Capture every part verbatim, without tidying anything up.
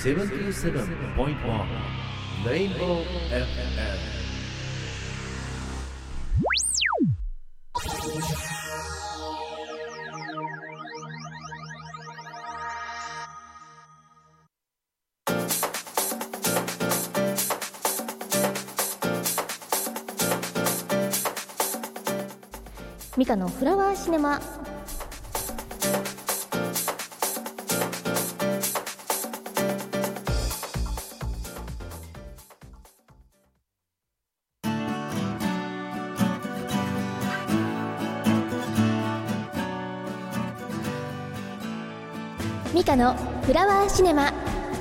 セブンティーセブンポイントワン レインボー エフエム。 ミカのフラワーシネマ。ミカのフラワーシネマ。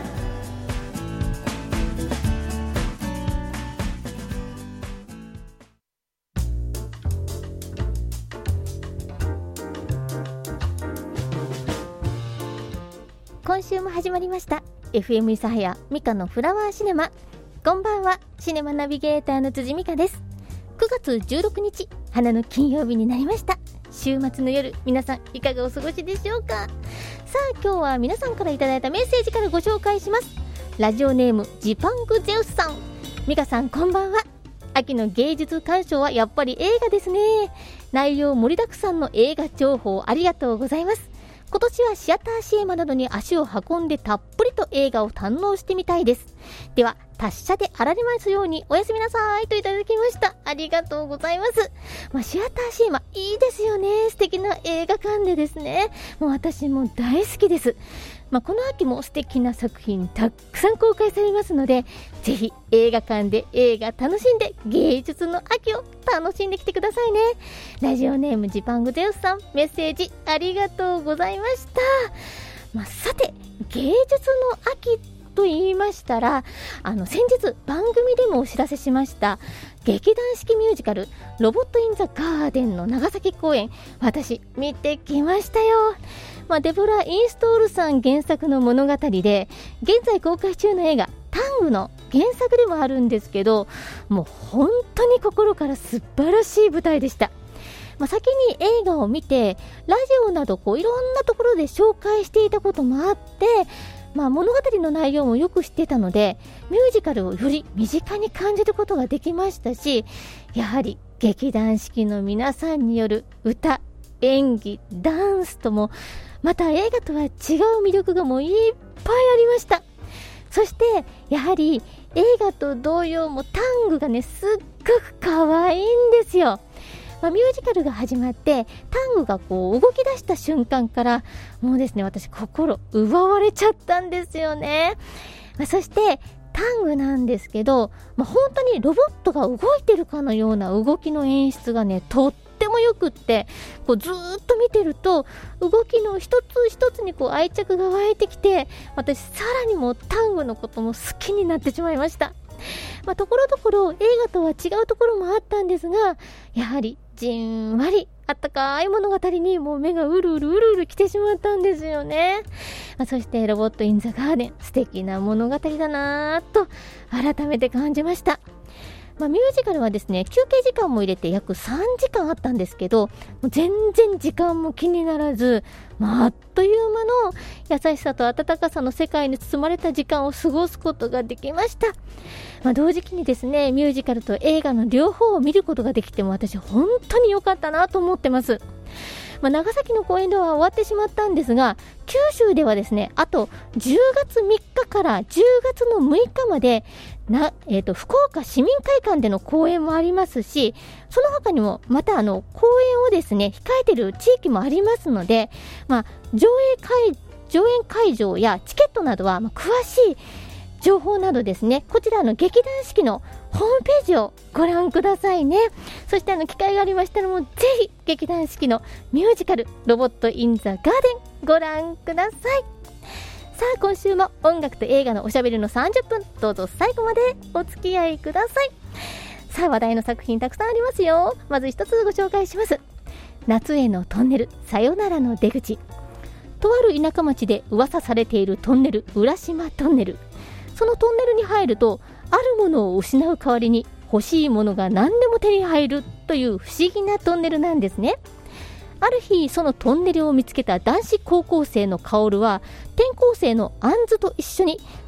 今週も始まりました エフエム 諫早ミカのフラワーシネマ。こんばんは、シネマナビゲーターの辻美香です。くがつじゅうろくにち、花の金曜日になりました。週末の夜、皆さんいかがお過ごしでしょうか。さあ、今日は皆さんからいただいたメッセージからご紹介します。ラジオネームジパングゼウスさん。美香さん、こんばんは。秋の芸術鑑賞はやっぱり映画ですね。内容盛りだくさんの映画情報ありがとうございます。今年はシアターシネマなどに足を運んでたっぷりと映画を堪能してみたいです。では達者であられますように。おやすみなさいといただきました。ありがとうございます。まあ、シアターシネマいいですよね。素敵な映画館でですね、もう私も大好きです。まあ、この秋も素敵な作品たくさん公開されますので、ぜひ映画館で映画楽しんで芸術の秋を楽しんできてくださいね。ラジオネームジパングゼウスさん、メッセージありがとうございました。まあ、さて、芸術の秋と言いましたら、あの先日番組でもお知らせしました劇団四季ミュージカルロボットインザガーデンの長崎公演、私見てきましたよ。まあ、デボラ・インストールさん原作の物語で、現在公開中の映画タングの原作でもあるんですけど、もう本当に心から素晴らしい舞台でした。まあ、先に映画を見てラジオなどこういろんなところで紹介していたこともあって、まあ、物語の内容もよく知っていたので、ミュージカルをより身近に感じることができましたし、やはり劇団四季の皆さんによる歌、演技、ダンスともまた映画とは違う魅力がもういっぱいありました。そしてやはり映画と同様もタングがね、すっごく可愛いんですよ。まあ、ミュージカルが始まってタングがこう動き出した瞬間からもうですね、私心奪われちゃったんですよね。まあ、そしてタングなんですけど、まあ、本当にロボットが動いてるかのような動きの演出がね、とってもよくって、こうずーっと見てると動きの一つ一つにこう愛着が湧いてきて、私さらにもうタングのことも好きになってしまいました。まあ、ところどころ映画とは違うところもあったんですが、やはりじんわりあったかい物語にもう目がうるうるうるうる来てしまったんですよね。まあ、そしてロボットインザガーデン、素敵な物語だなと改めて感じました。まあ、ミュージカルはですね、休憩時間も入れて約さんじかんあったんですけど、もう全然時間も気にならず、まあ、あっという間の優しさと温かさの世界に包まれた時間を過ごすことができました。まあ、同時期にですね、ミュージカルと映画の両方を見ることができても、私本当に良かったなと思ってます。まあ、長崎の公演では終わってしまったんですが、九州ではですね、あとじゅうがつみっかからじゅうがつのむいかまでな、えーと、福岡市民会館での公演もありますし、その他にもまたあの公演をですね控えている地域もありますので、まあ、上映会上演会場やチケットなどは、まあ、詳しい情報などですね、こちらの劇団四季のホームページをご覧くださいね。そしてあの機会がありましたら、もうぜひ劇団四季のミュージカルロボットインザガーデンご覧ください。さあ、今週も音楽と映画のおしゃべりのさんじゅっぷん、どうぞ最後までお付き合いください。さあ、話題の作品たくさんありますよ。まず一つご紹介します。夏へのトンネル、さよならの出口。とある田舎町で噂されているトンネル、浦島トンネル。そのトンネルに入ると、あるものを失う代わりに欲しいものが何でも手に入るという不思議なトンネルなんですね。ある日、そのトンネルを見つけた男子高校生のカオルは、転校生のアンズと一緒に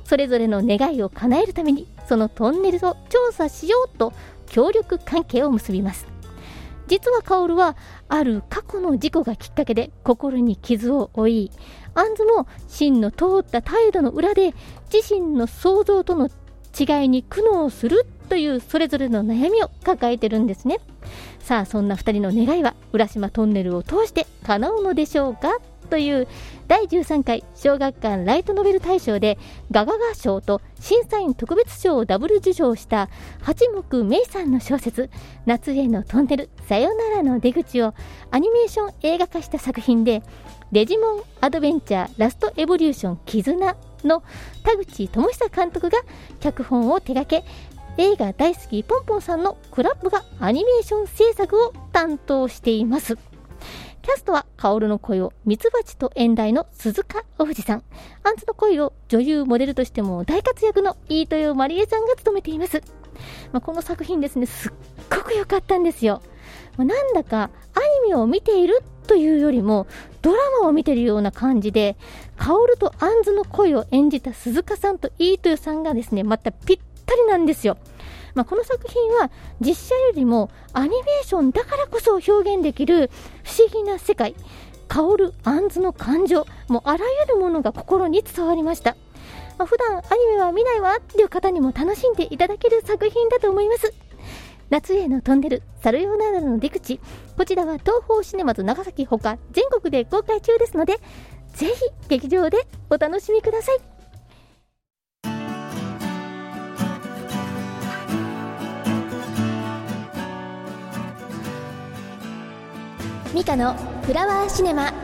それぞれの願いを叶えるためにそのトンネルを調査しようと協力関係を結びます。実は薫はある過去の事故がきっかけで心に傷を負い、杏も芯の通った態度の裏で自身の想像との違いに苦悩するというそれぞれの悩みを抱えてるんですね。さあそんなふたりの願いは浦島トンネルを通して叶うのでしょうかというだいじゅうさんかい小学館ライトノベル大賞でガガガ賞と審査員特別賞をダブル受賞した八目芽衣さんの小説夏へのトンネルさよならの出口をアニメーション映画化した作品で、デジモンアドベンチャーラストエボリューション絆の田口智久監督が脚本を手掛け、映画大好きポンポンさんのクラップがアニメーション制作を担当しています。キャストは薫の恋をミツバチと遠雷の鈴鹿お藤さん、杏の恋を女優モデルとしても大活躍の飯豊まりえさんが務めています。まあ、この作品ですね、すっごく良かったんですよ。まあ、なんだかアニメを見ているというよりもドラマを見ているような感じで、薫と杏の恋を演じた鈴鹿さんと飯豊さんがですね、またぴったりなんですよ。まあ、この作品は実写よりもアニメーションだからこそ表現できる不思議な世界、薫杏の感情、もうあらゆるものが心に伝わりました。まあ、普段アニメは見ないわっていう方にも楽しんでいただける作品だと思います。夏へのトンネルさよならの出口、こちらは東宝シネマズ長崎ほか全国で公開中ですので、ぜひ劇場でお楽しみください。ミカのフラワーシネマ。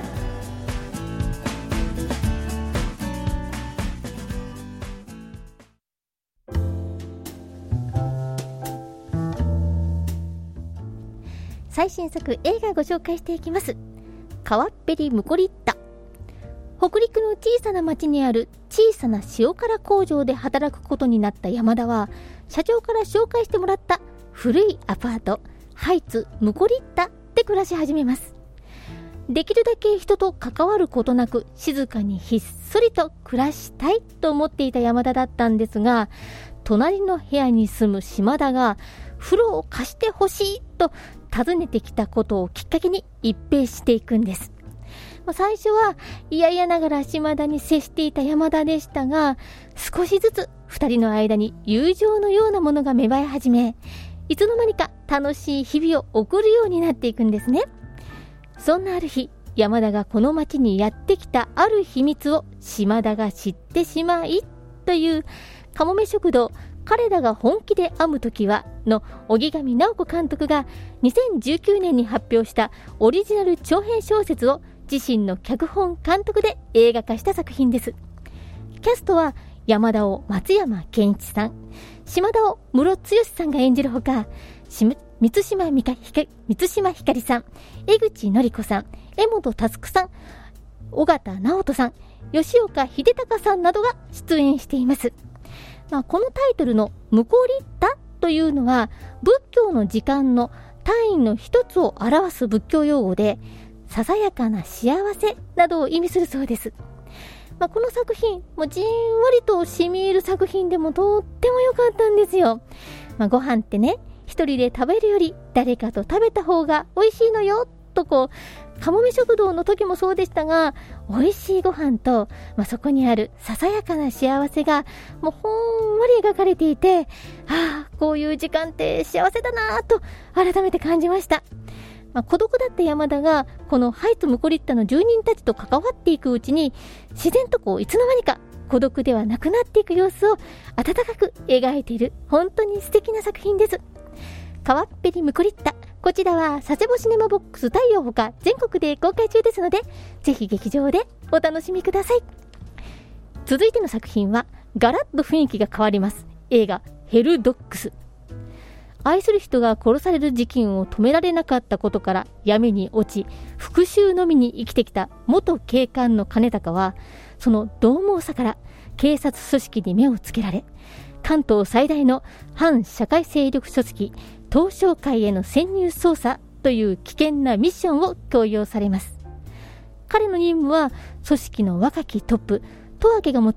最新作映画ご紹介していきます。川っぺりムコリッタ。北陸の小さな町にある小さな塩辛工場で働くことになった山田は、社長から紹介してもらった古いアパートハイツムコリッタで暮らし始めます。できるだけ人と関わることなく静かにひっそりと暮らしたいと思っていた山田だったんですが、隣の部屋に住む島田が風呂を貸してほしいと訪ねてきたことをきっかけに一変していくんです。最初は嫌々ながら島田に接していた山田でしたが、少しずつ二人の間に友情のようなものが芽生え始め、いつの間にか楽しい日々を送るようになっていくんですね。そんなある日、山田がこの町にやってきたある秘密を島田が知ってしまいというかもめ食堂彼らが本気で編むときはの荻上直子監督がにせんじゅうきゅうねんに発表したオリジナル長編小説を自身の脚本監督で映画化した作品です。キャストは山田を松山ケンイチさん、島田をムロツヨシさんが演じるほか、満島ひか満島ひかりさん、江口のり子さん、江本佑さん、尾形直人さん、吉岡秀隆さんなどが出演しています。まあ、このタイトルのムコリッタというのは仏教の時間の単位の一つを表す仏教用語で、ささやかな幸せなどを意味するそうです。まあ、この作品もじんわりと染み入る作品でもとっても良かったんですよ。まあ、ご飯ってね、一人で食べるより誰かと食べた方が美味しいのよと、こうかもめ食堂の時もそうでしたが、美味しいご飯と、まあ、そこにあるささやかな幸せがもうほんわり描かれていて、ああこういう時間って幸せだなと改めて感じました。まあ、孤独だった山田がこのハイツムコリッタの住人たちと関わっていくうちに、自然とこういつの間にか孤独ではなくなっていく様子を温かく描いている本当に素敵な作品です。川っぺりムコリッタ、こちらは佐世保シネマボックス太陽ほか全国で公開中ですので、ぜひ劇場でお楽しみください。続いての作品はガラッと雰囲気が変わります。映画ヘルドッグス。愛する人が殺される事件を止められなかったことから闇に落ち、復讐のみに生きてきた元警官の金高は、その獰猛さから警察組織に目をつけられ、関東最大の反社会勢力組織東商会への潜入捜査という危険なミッションを強要されます。彼の任務は組織の若きトップ十明が持つ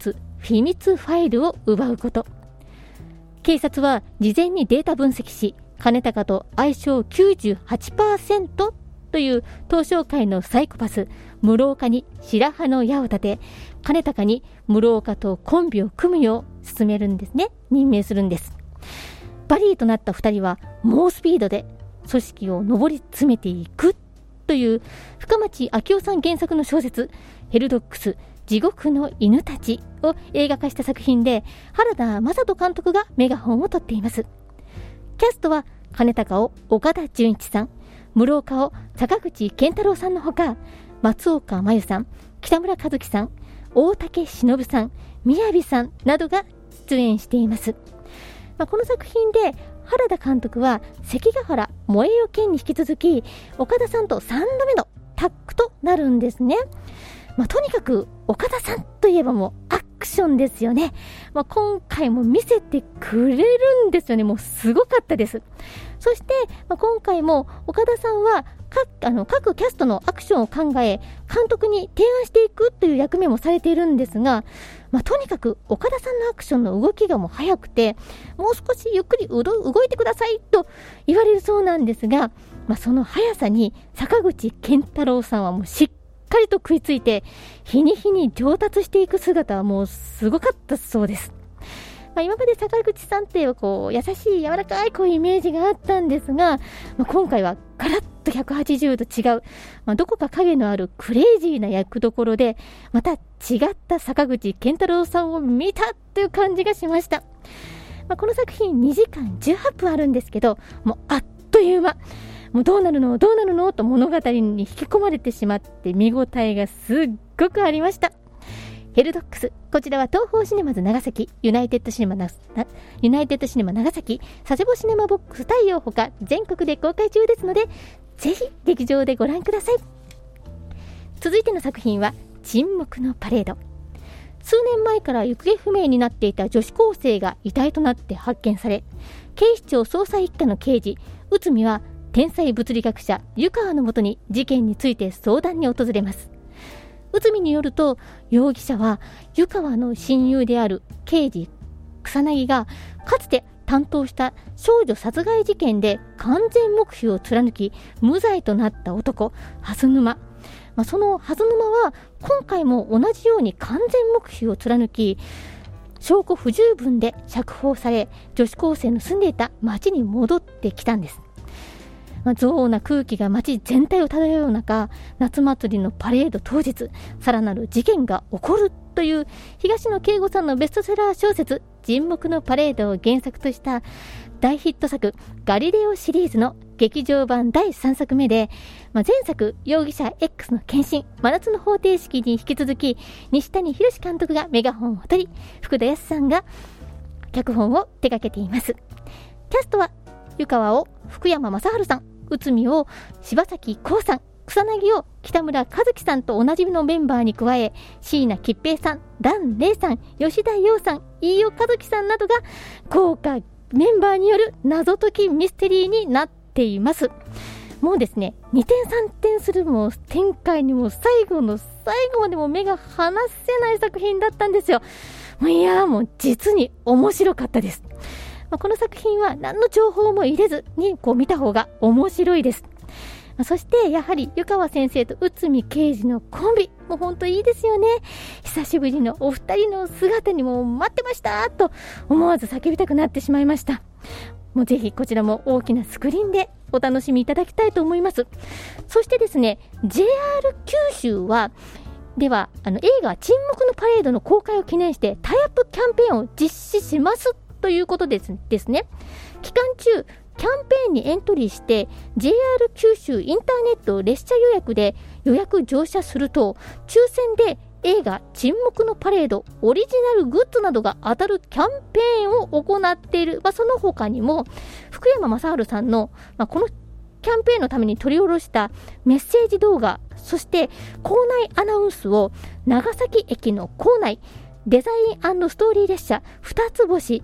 秘密ファイルを奪うこと。警察は事前にデータ分析し、兼高と相性 きゅうじゅうはちパーセント という東商会のサイコパス室岡に白羽の矢を立て、兼高に室岡とコンビを組むよう進めるんですね。任命するんです。バディとなったふたりは猛スピードで組織を上り詰めていくという深町昭夫さん原作の小説ヘルドックス地獄の犬たちを映画化した作品で、原田雅人監督がメガホンを取っています。キャストは兼高を岡田准一さん、室岡を坂口健太郎さんのほか、松岡真優さん、北村一輝さん、大竹しのぶさん、宮城さんなどが出演しています。まあ、この作品で原田監督は関ヶ原燃えよ剣に引き続き岡田さんとさんどめのタッグとなるんですね。まあ、とにかく岡田さんといえばもうアクションですよね。まあ、今回も見せてくれるんですよね。もうすごかったです。そして、まあ、今回も岡田さんは各、あの各キャストのアクションを考え監督に提案していくという役目もされているんですが、まあ、とにかく岡田さんのアクションの動きがもう速くて、もう少しゆっくりうど動いてくださいと言われるそうなんですが、まあ、その速さに坂口健太郎さんはもうしっかりと食いついて日に日に上達していく姿はもうすごかったそうです。まあ、今まで坂口さんってこう優しい柔らかいこういうイメージがあったんですが、まあ、今回はガラッとひゃくはちじゅうど違う、まあ、どこか影のあるクレイジーな役どころでまた違った坂口健太郎さんを見たという感じがしました。まあ、この作品にじかんじゅうはっぷんあるんですけど、もうあっという間、もうどうなるのどうなるのと物語に引き込まれてしまって見応えがすっごくありました。ヘルドックス、こちらは東宝シネマズ長崎、ユナイテッドシネマなユナイテッドシネマ長崎、佐世保シネマボックス太陽ほか全国で公開中ですので、ぜひ劇場でご覧ください。続いての作品は沈黙のパレード。数年前から行方不明になっていた女子高生が遺体となって発見され、警視庁捜査一課の刑事内海は天才物理学者湯川のもとに事件について相談に訪れます。内海によると、容疑者は湯川の親友である刑事草薙がかつて担当した少女殺害事件で完全黙秘を貫き無罪となった男蓮沼、まあ、その蓮沼は今回も同じように完全黙秘を貫き証拠不十分で釈放され、女子高生の住んでいた町に戻ってきたんです。まあ、憎悪な空気が街全体を漂う中、夏祭りのパレード当日、さらなる事件が起こるという東野圭吾さんのベストセラー小説沈黙のパレードを原作とした大ヒット作ガリレオシリーズの劇場版だいさんさくめで、まあ、前作容疑者 X の献身真夏の方程式に引き続き西谷博監督がメガホンを取り、福田康さんが脚本を手掛けています。キャストは湯川を福山雅治さん、内海を柴咲コウさん、草薙を北村一樹さんとおなじみのメンバーに加え、椎名桔平さん、檀れいさん、吉田羊さん、飯尾和樹さんなどが豪華メンバーによる謎解きミステリーになっています。もうですね、にてんさんてんするも展開にも最後の最後までも目が離せない作品だったんですよ。もういやーもう実に面白かったです。まあ、この作品は何の情報も入れずにこう見た方が面白いです。まあ、そしてやはり湯川先生と内海刑事のコンビもう本当いいですよね。久しぶりのお二人の姿にも待ってましたと思わず叫びたくなってしまいました。もうぜひこちらも大きなスクリーンでお楽しみいただきたいと思います。そしてですね、 ジェイアール 九州はではあの映画沈黙のパレードの公開を記念してタイアップキャンペーンを実施しますということですですね。期間中キャンペーンにエントリーして ジェイアール 九州インターネット列車予約で予約乗車すると抽選で映画沈黙のパレードオリジナルグッズなどが当たるキャンペーンを行っている、まあ、その他にも福山雅治さんの、まあ、このキャンペーンのために取り下ろしたメッセージ動画、そして構内アナウンスを長崎駅の構内デザイン&ストーリー列車二つ星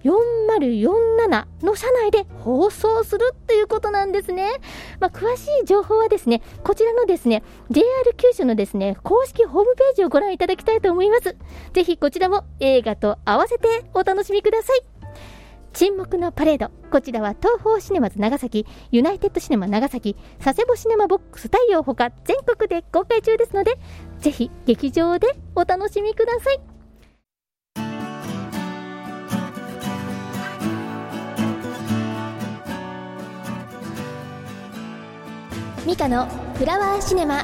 よんまるよんななの車内で放送するということなんですね。まあ、詳しい情報はですね、こちらのですね ジェイアール 九州のですね公式ホームページをご覧いただきたいと思います。ぜひこちらも映画と合わせてお楽しみください。沈黙のパレード、こちらは東宝シネマズ長崎、ユナイテッドシネマ長崎、佐世保シネマボックス太陽ほか全国で公開中ですので、ぜひ劇場でお楽しみください。ミカのフラワーシネマ。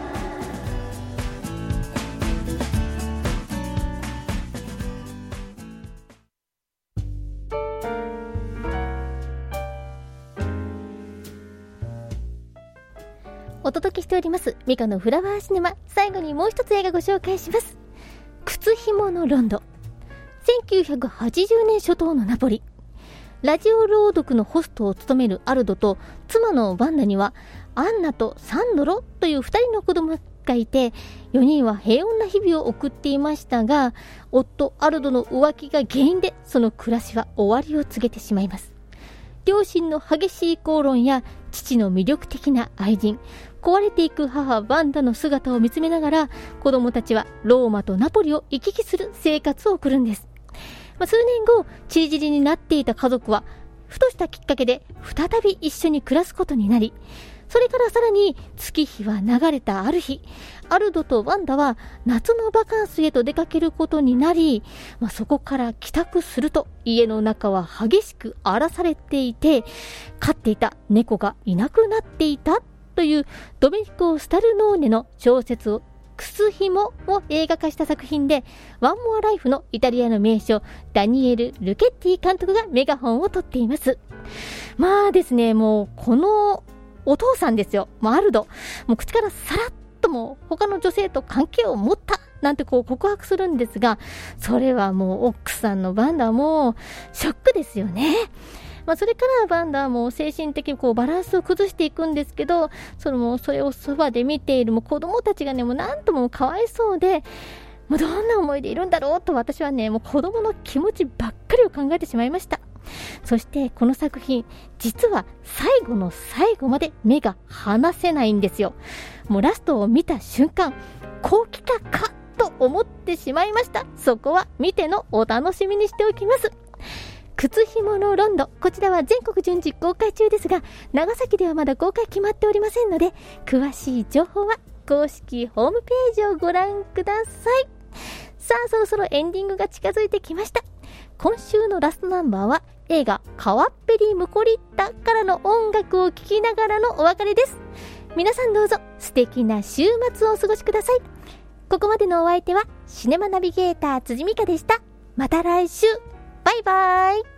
お届けしておりますミカのフラワーシネマ。最後にもう一つ映画ご紹介します。靴紐のロンド。せんきゅうひゃくはちじゅうねん初頭のナポリ。ラジオ朗読のホストを務めるアルドと妻のバンダにはアンナとサンドロというふたりの子供がいて、よにんは平穏な日々を送っていましたが、夫アルドの浮気が原因でその暮らしは終わりを告げてしまいます。両親の激しい口論や父の魅力的な愛人、壊れていく母バンダの姿を見つめながら、子供たちはローマとナポリを行き来する生活を送るんです。まあ、数年後、ちりぢりになっていた家族はふとしたきっかけで再び一緒に暮らすことになり、それからさらに月日は流れたある日、アルドとワンダは夏のバカンスへと出かけることになり、まあ、そこから帰宅すると家の中は激しく荒らされていて、飼っていた猫がいなくなっていたというドメニコ・スタルノーネの小説を靴紐を映画化した作品で、ワンモアライフのイタリアの名所ダニエル・ルケッティ監督がメガホンを取っています。まあですね、もうこのお父さんですよ、アルド、もう口からさらっとも他の女性と関係を持ったなんてこう告白するんですが、それはもう奥さんのバンダはもうショックですよね。まあ、それからバンダはもう精神的にこうバランスを崩していくんですけど、それもそれをそばで見ているもう子供たちがね、もうなんともかわいそうで、もうどんな思いでいるんだろうと私はね、もう子供の気持ちばっかりを考えてしまいました。そしてこの作品、実は最後の最後まで目が離せないんですよ。もうラストを見た瞬間、こうきたかと思ってしまいました。そこは見てのお楽しみにしておきます。靴紐のロンド、こちらは全国順次公開中ですが、長崎ではまだ公開決まっておりませんので、詳しい情報は公式ホームページをご覧ください。さあ、そろそろエンディングが近づいてきました。今週のラストナンバーは映画カワッペリムコリッタからの音楽を聴きながらのお別れです。皆さんどうぞ素敵な週末をお過ごしください。ここまでのお相手はシネマナビゲーター辻美香でした。また来週、バイバイ。